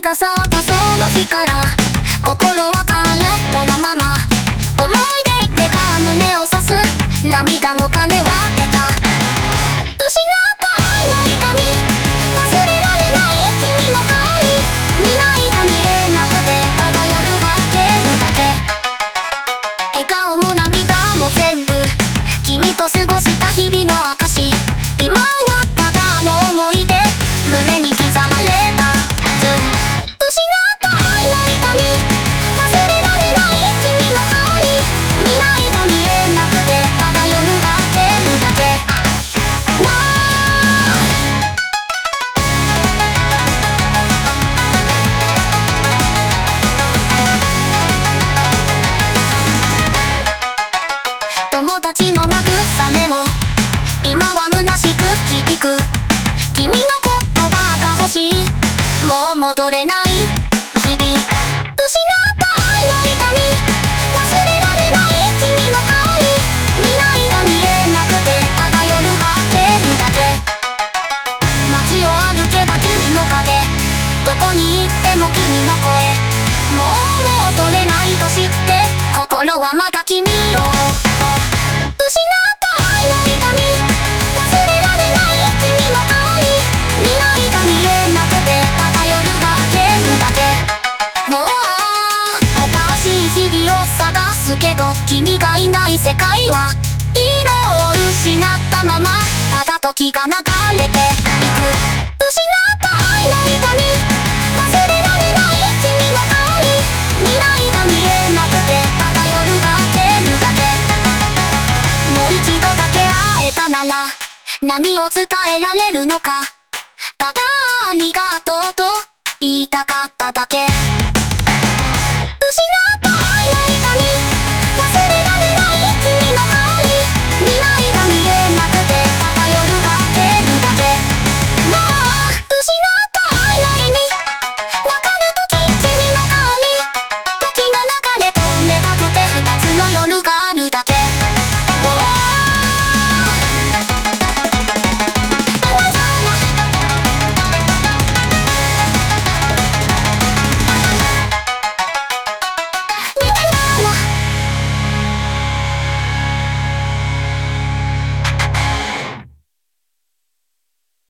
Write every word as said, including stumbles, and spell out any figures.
が去ったその日から心は空っぽのまま、思い出が胸を刺す、涙の鐘は出た。失った愛の痛み、忘れられない君の顔に、未来が見えなくてただ夜が明けるだけ。笑顔も涙も全部君と過ごした日々の証、今はただの思い出、胸に刻まれた。失った愛の痛み、忘れられない君の顔に、未来が見えなくてただ夜が明けるだけ。友達の慰めも今は虚しく響く、君の言葉が欲しい、もう戻れない日々。失った愛の痛み、忘れられない君の顔に、未来が見えなくてただ夜が明けるだけ。街を歩けば君の影、どこに行っても君の声、もう戻れないと知って心はまだ君を。失った愛の痛み、忘れられない君の顔に、未来が見えなくてただ夜が明けるだけ。もうおかしい日々を探すけど、君がいない世界は色を失ったまま、ただ時が流れていく。失った愛の痛み、忘れられない君の顔に、未来が見えなくてただ夜が明けるだけ。もう一度だけ会えたなら何を伝えられるのか、ただありがとうと言いたかっただけ。